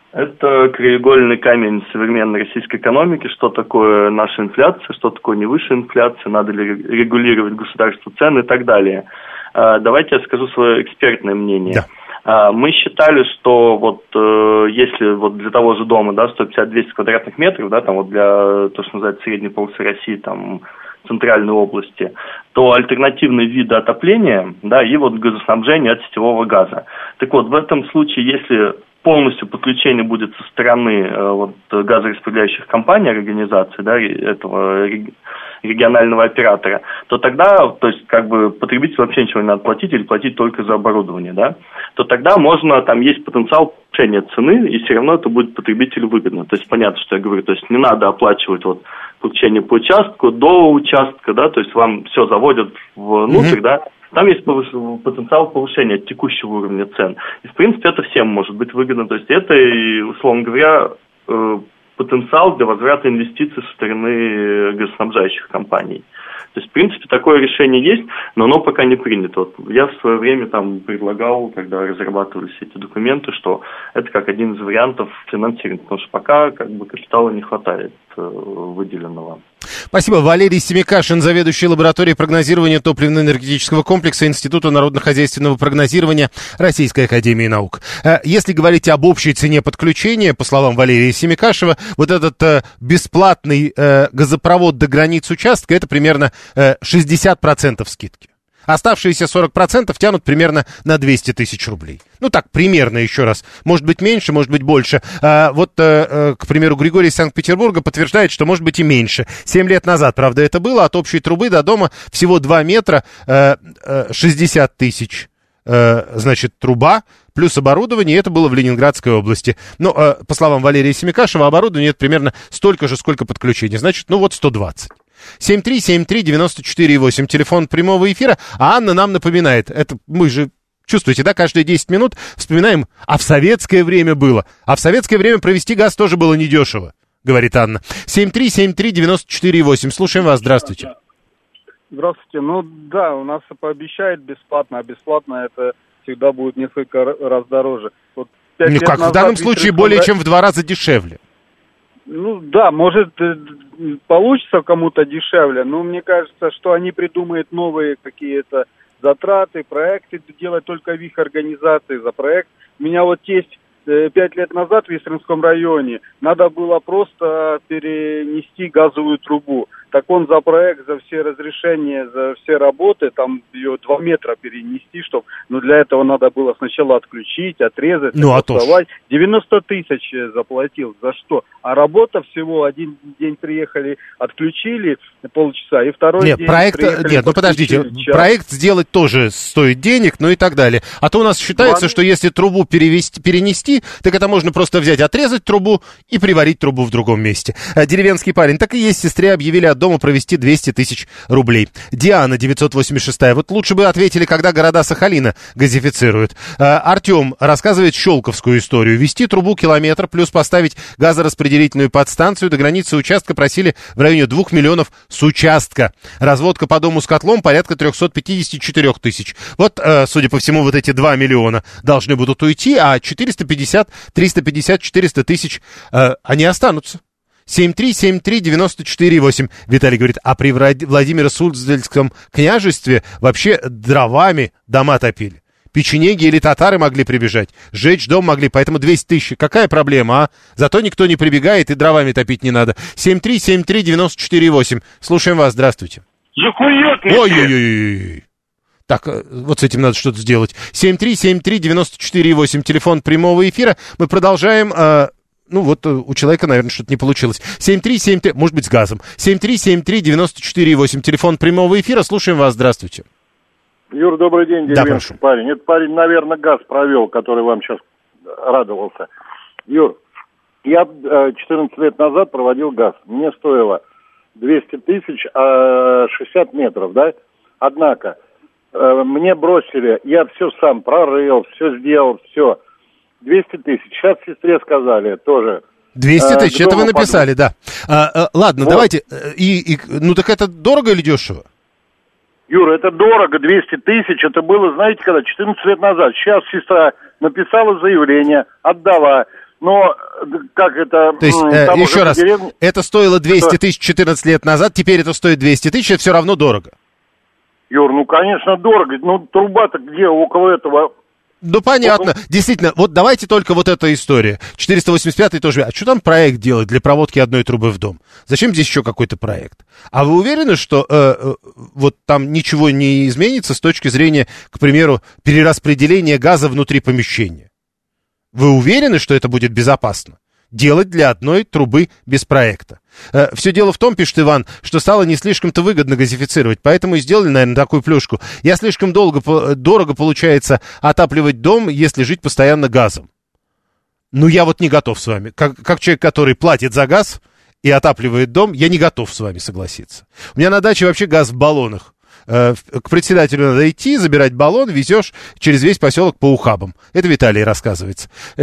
Это краеугольный камень современной российской экономики. Что такое наша инфляция, что такое не высшая инфляция, надо ли регулировать государство цены и так далее. Давайте я скажу свое экспертное мнение. Да. Мы считали, что вот если вот для того же дома, да, 150-200 квадратных метров, да, там вот для то, что называется средней полосы России, там центральной области, то альтернативные виды отопления, да, и вот газоснабжение от сетевого газа. Так вот, в этом случае, если полностью подключение будет со стороны вот, газораспределяющих компаний, организаций, да, этого регионального оператора, то тогда, то есть, как бы, потребителю вообще ничего не надо платить или платить только за оборудование, да, то тогда можно, там есть потенциал повышения цены, и все равно это будет потребителю выгодно. То есть, понятно, что я говорю, то есть, не надо оплачивать вот подключение по участку, до участка, да, то есть, вам все заводят внутрь, да, там есть потенциал повышения текущего уровня цен. И, в принципе, это всем может быть выгодно. То есть это, условно говоря, потенциал для возврата инвестиций со стороны газоснабжающих компаний. То есть, в принципе, такое решение есть, но оно пока не принято. Вот я в свое время там предлагал, когда разрабатывались эти документы, что это как один из вариантов финансирования, потому что пока как бы капитала не хватает выделенного. Спасибо. Валерий Семикашин, заведующий лабораторией прогнозирования топливно-энергетического комплекса Института народно-хозяйственного прогнозирования Российской академии наук. Если говорить об общей цене подключения, по словам Валерия Семикашева, вот этот бесплатный газопровод до границ участка, это примерно 60% скидки. Оставшиеся 40% тянут примерно на 200 тысяч рублей. Ну так, примерно, еще раз. Может быть меньше, может быть больше. К примеру, Григорий из Санкт-Петербурга подтверждает, что может быть и меньше. 7 лет назад, правда, это было. От общей трубы до дома всего 2 метра, 60 тысяч. Значит, труба плюс оборудование, это было в Ленинградской области. Но, по словам Валерия Семикашева, оборудование это примерно столько же, сколько подключение. Значит, ну вот 120. 7373948, телефон прямого эфира. А Анна нам напоминает, это мы же, чувствуете, да, каждые 10 минут вспоминаем, а в советское время было. А в советское время провести газ тоже было недешево, говорит Анна. 7373948, слушаем вас, здравствуйте. Здравствуйте. Ну да, у нас пообещают бесплатно, а бесплатно это всегда будет несколько раз дороже. Вот 5 лет в данном случае более чем в 2 раза дешевле. Ну да, может получится кому-то дешевле, но мне кажется, что они придумают новые какие-то затраты, проекты делать только в их организации за проект. У меня вот есть 5 лет назад в Истринском районе надо было просто перенести газовую трубу. Так он за проект, за все разрешения, за все работы, там ее 2 метра перенести, чтобы, для этого надо было сначала отключить, отрезать, согласовать. 90 тысяч заплатил. За что? А работа всего, один день приехали, отключили полчаса, и второй день приехали, подождите, проект сделать тоже стоит денег, и так далее. А то у нас считается, что если трубу перенести, так это можно просто взять, отрезать трубу и приварить трубу в другом месте. Деревенский парень, так и есть, сестре объявили от дома провести 200 тысяч рублей. Диана, 986-я. Вот лучше бы ответили, когда города Сахалина газифицируют. Артем рассказывает щелковскую историю. Вести трубу километр, плюс поставить газораспределительную подстанцию. До границы участка просили в районе 2 миллионов с участка. Разводка по дому с котлом порядка 354 тысяч. Вот, судя по всему, вот эти 2 миллиона должны будут уйти, а 450, 350, 400 тысяч они останутся. 7373948. Виталий говорит, а при Владимиро-Суздальском княжестве вообще дровами дома топили. Печенеги или татары могли прибежать, сжечь дом могли, поэтому 200 тысяч. Какая проблема, а? Зато никто не прибегает и дровами топить не надо. 7373948. Слушаем вас, здравствуйте. Ой-ой-ой. Так, вот с этим надо что-то сделать. 7373948. Телефон прямого эфира. Мы продолжаем... у человека, наверное, что-то не получилось. 73739, может быть, с газом. 7373948, телефон прямого эфира. Слушаем вас, здравствуйте. Юр, добрый день, деревенский парень. Это парень, наверное, газ провел, который вам сейчас радовался. Юр, я 14 лет назад проводил газ. Мне стоило 200 тысяч, 60 метров, да? Однако, мне бросили, я все сам прорыл, все сделал, все. 200 тысяч. Сейчас сестре сказали тоже. 200 тысяч, это вы написали, да. Ладно, вот. Давайте. Так это дорого или дешево? Юра, это дорого, 200 тысяч. Это было, знаете, когда? 14 лет назад. Сейчас сестра написала заявление, отдала. Но как это... То есть, еще раз, это стоило 200 тысяч 14 лет назад, теперь это стоит 200 тысяч, это все равно дорого. Юр, конечно, дорого. Труба-то где около этого... Понятно. Действительно, вот давайте только вот эта история. 485-й тоже. А что там проект делать для проводки одной трубы в дом? Зачем здесь еще какой-то проект? А вы уверены, что вот там ничего не изменится с точки зрения, к примеру, перераспределения газа внутри помещения? Вы уверены, что это будет безопасно? Делать для одной трубы без проекта. Все дело в том, пишет Иван, что стало не слишком-то выгодно газифицировать, поэтому и сделали, наверное, такую плюшку. Я слишком дорого получается отапливать дом, если жить постоянно газом. Я вот не готов с вами. Как человек, который платит за газ и отапливает дом, я не готов с вами согласиться. У меня на даче вообще газ в баллонах. К председателю надо идти, забирать баллон, везешь через весь поселок по ухабам. Это Виталий рассказывается.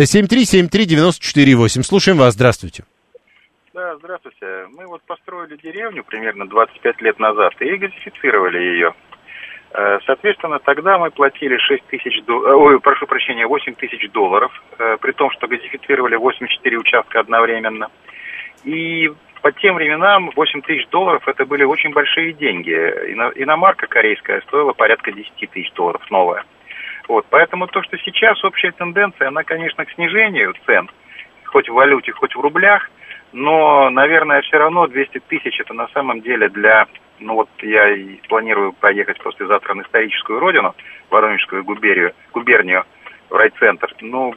7373948. Слушаем вас, здравствуйте. Да, здравствуйте. Мы вот построили деревню примерно 25 лет назад и газифицировали ее. Соответственно, тогда мы платили 8 тысяч долларов, при том, что газифицировали 84 участка одновременно. И по тем временам 8 тысяч долларов это были очень большие деньги. Иномарка корейская стоила порядка 10 тысяч долларов новая. Вот, поэтому то, что сейчас общая тенденция, она, конечно, к снижению цен, хоть в валюте, хоть в рублях, но, наверное, все равно 200 тысяч это на самом деле для... я и планирую поехать послезавтра на историческую родину, Воронежскую губернию, в райцентр.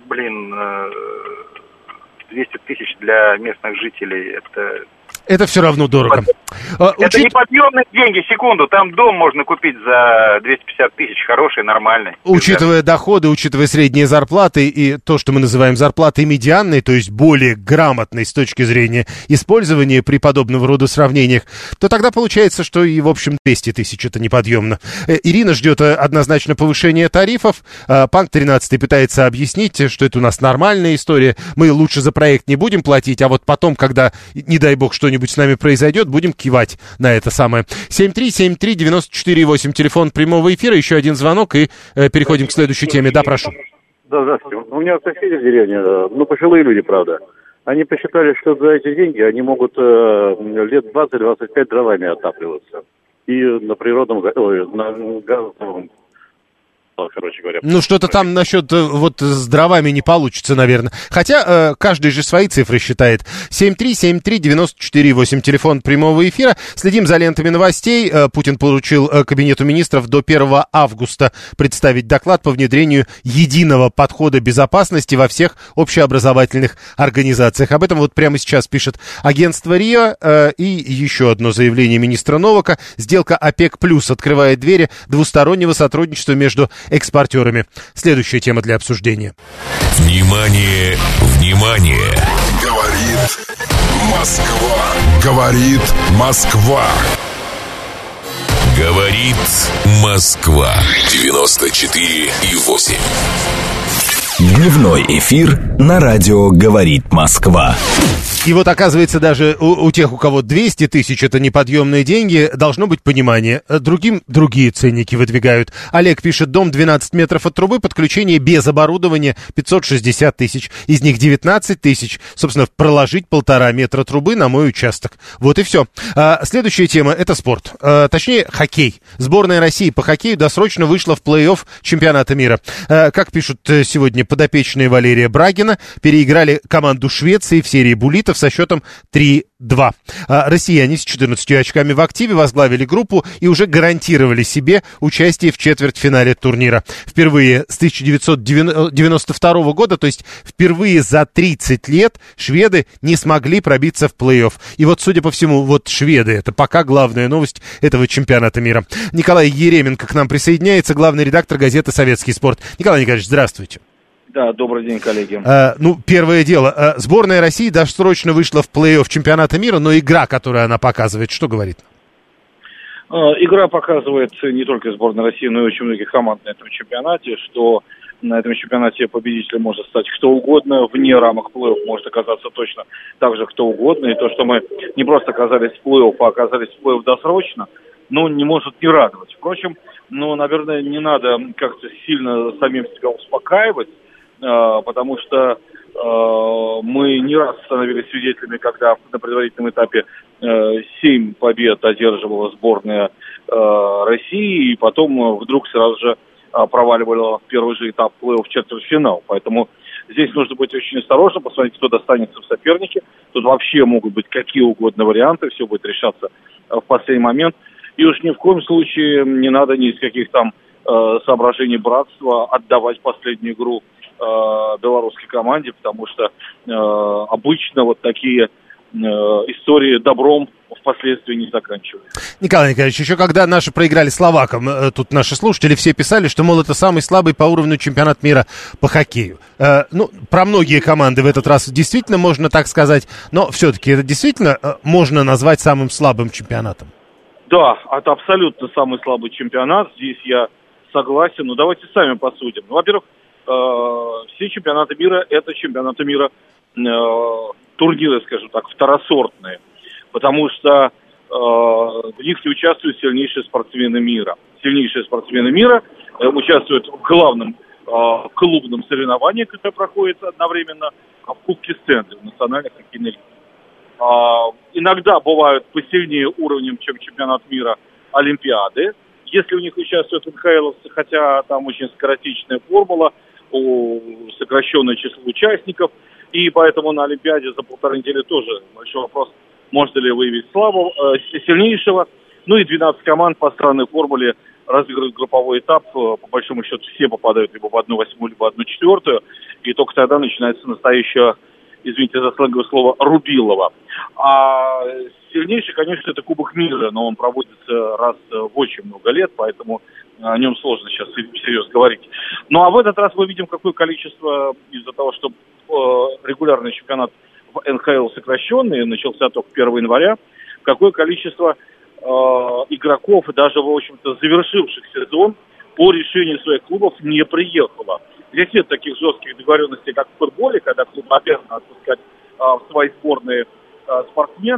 200 тысяч для местных жителей это все равно дорого. Это неподъемные деньги, секунду. Там дом можно купить за 250 тысяч, хороший, нормальный. Учитывая доходы, учитывая средние зарплаты и то, что мы называем зарплатой медианной, то есть более грамотной с точки зрения использования при подобного рода сравнениях, то тогда получается, что и, в общем, 200 тысяч это неподъемно. Ирина ждет однозначно повышения тарифов. Панк 13 пытается объяснить, что это у нас нормальная история. Мы лучше за проект не будем платить, а вот потом, когда, не дай бог, что-нибудь что-нибудь с нами произойдет, будем кивать на это самое. 7373948, телефон прямого эфира, еще один звонок, и переходим к следующей теме. Да, прошу. Да, здравствуйте. У меня соседи в деревне, пожилые люди, правда. Они посчитали, что за эти деньги они могут лет 20-25 дровами отапливаться. И на природном, на газовом, короче говоря. Ну, что-то там насчет вот с дровами не получится, наверное. Хотя каждый же свои цифры считает. 7373948, телефон прямого эфира. Следим за лентами новостей. Путин поручил Кабинету министров до 1 августа представить доклад по внедрению единого подхода безопасности во всех общеобразовательных организациях. Об этом вот прямо сейчас пишет агентство РИА. И еще одно заявление министра Новака. Сделка ОПЕК+ открывает двери двустороннего сотрудничества между экспортерами. Следующая тема для обсуждения. Внимание, внимание! Говорит Москва. Говорит Москва. Говорит Москва. 94,8. Дневной эфир на радио «Говорит Москва». И вот, оказывается, даже у тех, у кого 200 тысяч, это неподъемные деньги, должно быть понимание. Другим другие ценники выдвигают. Олег пишет, дом 12 метров от трубы, подключение без оборудования 560 тысяч. Из них 19 тысяч, собственно, проложить 1,5 метра трубы на мой участок. Вот и все. Следующая тема – это спорт. Точнее, хоккей. Сборная России по хоккею досрочно вышла в плей-офф чемпионата мира. Как пишут сегодня подопечные Валерия Брагина, переиграли команду Швеции в серии буллитов со счетом 3-2. Россияне с 14 очками в активе возглавили группу и уже гарантировали себе участие в четвертьфинале турнира. Впервые с 1992 года, то есть впервые за 30 лет, шведы не смогли пробиться в плей-офф. И вот, судя по всему, вот шведы — это пока главная новость этого чемпионата мира. Николай Еременко к нам присоединяется, главный редактор газеты «Советский спорт». Николай Николаевич, здравствуйте. Да, добрый день, коллеги. Первое дело. Сборная России досрочно вышла в плей-офф чемпионата мира, но игра, которую она показывает, что говорит? Игра показывает не только сборная России, но и очень многих команд на этом чемпионате, что на этом чемпионате победителем может стать кто угодно, вне рамок плей-офф может оказаться точно так же кто угодно. И то, что мы не просто оказались в плей-офф, а оказались в плей-офф досрочно, не может не радовать. Впрочем, наверное, не надо как-то сильно самим себя успокаивать, потому что мы не раз становились свидетелями, когда на предварительном этапе 7 побед одерживала сборная России, и потом вдруг сразу же проваливала в первый же этап плей-офф в четвертьфинал. Поэтому здесь нужно быть очень осторожным, посмотреть, кто достанется в сопернике. Тут вообще могут быть какие угодно варианты, все будет решаться в последний момент. И уж ни в коем случае не надо ни из каких там соображений братства отдавать последнюю игру белорусской команде, потому что обычно вот такие истории добром впоследствии не заканчиваются. Николай Николаевич, еще когда наши проиграли словакам, тут наши слушатели все писали, что, мол, это самый слабый по уровню чемпионат мира по хоккею. Про многие команды в этот раз действительно можно так сказать, но все-таки это действительно можно назвать самым слабым чемпионатом? Да, это абсолютно самый слабый чемпионат, здесь я согласен, но давайте сами посудим. Во-первых, все чемпионаты мира – это чемпионаты мира, турниры, скажем так, второсортные, потому что в них не участвуют сильнейшие спортсмены мира. Сильнейшие спортсмены мира участвуют в главном клубном соревновании, которое проходит одновременно в Кубке Стэнли, в национальной хоккейной лиге. Иногда бывают посильнее уровнем, чем чемпионат мира, Олимпиады. Если у них участвуют НХЛовцы, хотя там очень скоротечная формула, сокращенное число участников, и поэтому на Олимпиаде за 1,5 недели тоже большой вопрос, можно ли выявить сильнейшего. И 12 команд по странной формуле разыгрывают групповой этап. По большому счету все попадают либо в 1/8, либо в 1/4, и только тогда начинается настоящее, извините за сленговое слово, рубилово. А сильнейший, конечно, это Кубок мира, но он проводится раз в очень много лет, поэтому о нем сложно сейчас всерьез говорить. А в этот раз мы видим, какое количество, из-за того, что регулярный чемпионат в НХЛ сокращенный, начался только 1 января, какое количество игроков, даже, в общем-то, завершивших сезон, по решению своих клубов не приехало. Здесь нет таких жестких договоренностей, как в футболе, когда клуб обязан отпускать в свои сборные спортсменов.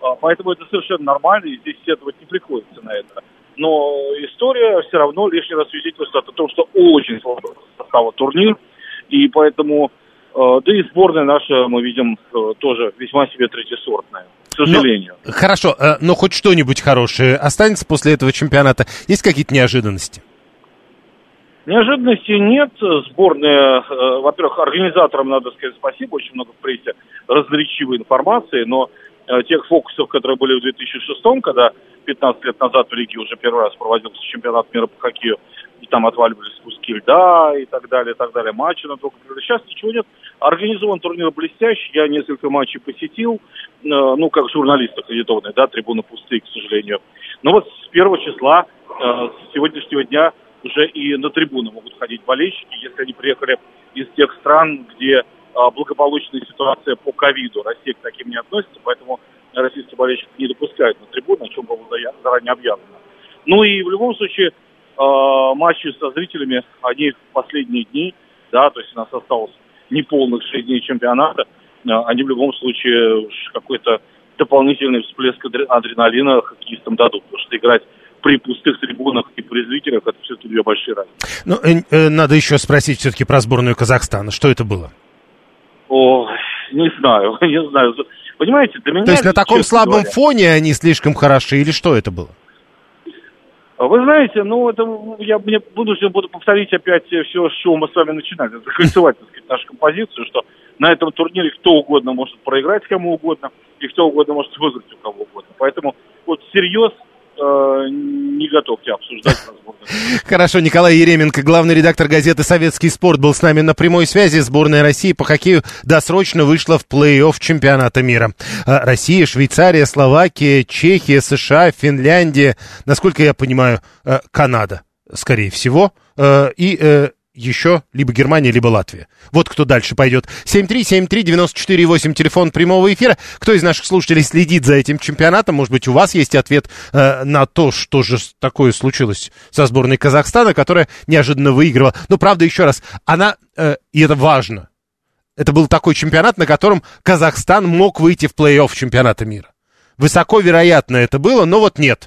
Поэтому это совершенно нормально, и здесь сетовать не приходится на это. Но история все равно лишний раз свидетельствует о том, что очень слабый состав турнир, и поэтому, да и сборная наша, мы видим, тоже весьма себе третьесортная, к сожалению. Хорошо, но хоть что-нибудь хорошее останется после этого чемпионата? Есть какие-то неожиданности? Неожиданностей нет. Сборная, во-первых, организаторам надо сказать спасибо, очень много в прессе разноречивой информации, но тех фокусов, которые были в 2006-м, когда 15 лет назад в Риге уже первый раз проводился чемпионат мира по хоккею, и там отваливались куски льда и так далее, матчи на только. Сейчас ничего нет. Организован турнир блестящий, я несколько матчей посетил, как журналист аккредитованный, да, трибуны пустые, к сожалению. Но вот с 1 числа, с сегодняшнего дня, уже и на трибуны могут ходить болельщики, если они приехали из тех стран, где благополучная ситуация по ковиду. Россия к таким не относится, поэтому российские болельщики не допускают на трибуны, о чем было заранее объявлено. Ну и в любом случае матчи со зрителями, они в последние дни, да, то есть у нас осталось неполных 6 дней чемпионата, они в любом случае уж какой-то дополнительный всплеск адреналина хоккеистам дадут, потому что играть при пустых трибунах и при зрителях это все-таки две большие разницы. Надо еще спросить все-таки про сборную Казахстана. Что это было? Не знаю. Понимаете, для меня... То есть на таком слабом фоне они слишком хороши, или что это было? Вы знаете, я буду повторить опять все, с чего мы с вами начинали. Закольцевать, так сказать, нашу композицию, что на этом турнире кто угодно может проиграть кому угодно, и кто угодно может выиграть у кого угодно. Поэтому вот всерьез не готовьте обсуждать возможно. Хорошо, Николай Еременко, главный редактор газеты «Советский спорт», был с нами на прямой связи. Сборная России по хоккею досрочно вышла в плей-офф чемпионата мира. Россия, Швейцария, Словакия, Чехия, США, Финляндия, насколько я понимаю, Канада, скорее всего, и еще либо Германия, либо Латвия. Вот кто дальше пойдет. 7373948, телефон прямого эфира. Кто из наших слушателей следит за этим чемпионатом? Может быть, у вас есть ответ на то, что же такое случилось со сборной Казахстана, которая неожиданно выигрывала. Но, правда, еще раз, и это важно, это был такой чемпионат, на котором Казахстан мог выйти в плей-офф чемпионата мира. Высоко вероятно это было, но вот нет.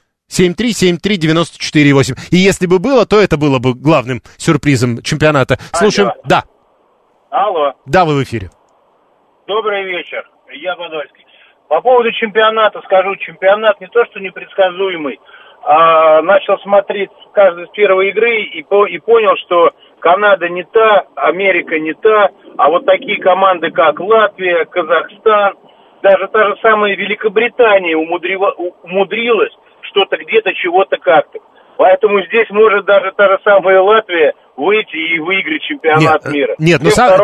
7373948. И если бы было, то это было бы главным сюрпризом чемпионата. Слушаем. Алло. Да. Алло. Да, вы в эфире. Добрый вечер. Я Подольский. По поводу чемпионата скажу. Чемпионат не то, что непредсказуемый. Начал смотреть каждую с первой игры и понял, что Канада не та, Америка не та. А вот такие команды, как Латвия, Казахстан, даже та же самая Великобритания умудрилась что-то где-то, чего-то как-то. Поэтому здесь может даже та же самая Латвия выйти и выиграть чемпионат мира. Нет,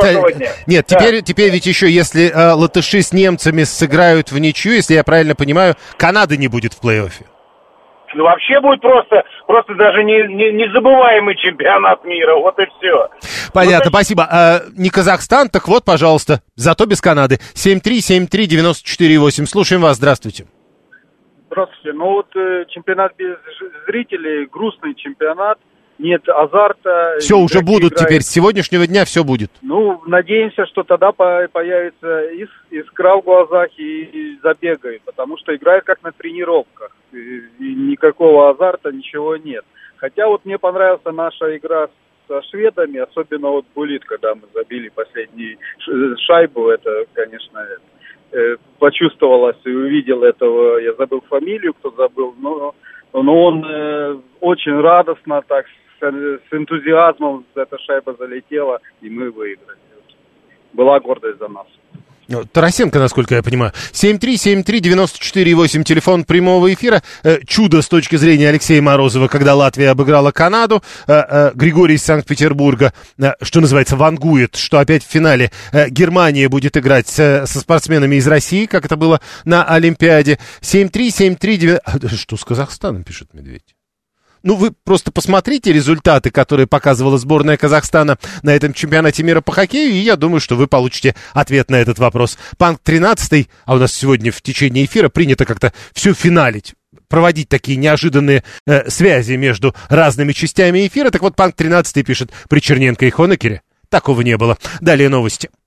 теперь ведь еще, если латыши с немцами сыграют в ничью, если я правильно понимаю, Канады не будет в плей-оффе. Вообще будет просто даже незабываемый чемпионат мира, вот и все. Понятно, спасибо. Не Казахстан, так вот, пожалуйста, зато без Канады. 7373948, слушаем вас, здравствуйте. Здравствуйте. Чемпионат без зрителей, грустный чемпионат, нет азарта. Все, уже будут теперь, с сегодняшнего дня все будет. Надеемся, что тогда появится искра в глазах и забегает, потому что играют как на тренировках, и никакого азарта, ничего нет. Хотя мне понравилась наша игра со шведами, особенно Булит, когда мы забили последнюю шайбу, это, конечно, почувствовалось и увидел этого, я забыл фамилию, кто забыл, но он очень радостно, так с энтузиазмом эта шайба залетела, и мы выиграли. Была гордость за нас. Тарасенко, насколько я понимаю. 7373948, телефон прямого эфира. Чудо с точки зрения Алексея Морозова, когда Латвия обыграла Канаду. Григорий из Санкт-Петербурга, что называется, вангует, что опять в финале Германия будет играть со спортсменами из России, как это было на Олимпиаде. 73739... Что с Казахстаном, пишет Медведь? Вы просто посмотрите результаты, которые показывала сборная Казахстана на этом чемпионате мира по хоккею, и я думаю, что вы получите ответ на этот вопрос. Панк 13, а у нас сегодня в течение эфира принято как-то все финалить, проводить такие неожиданные связи между разными частями эфира. Так вот, Панк 13 пишет: при Черненко и Хонекере такого не было. Далее новости.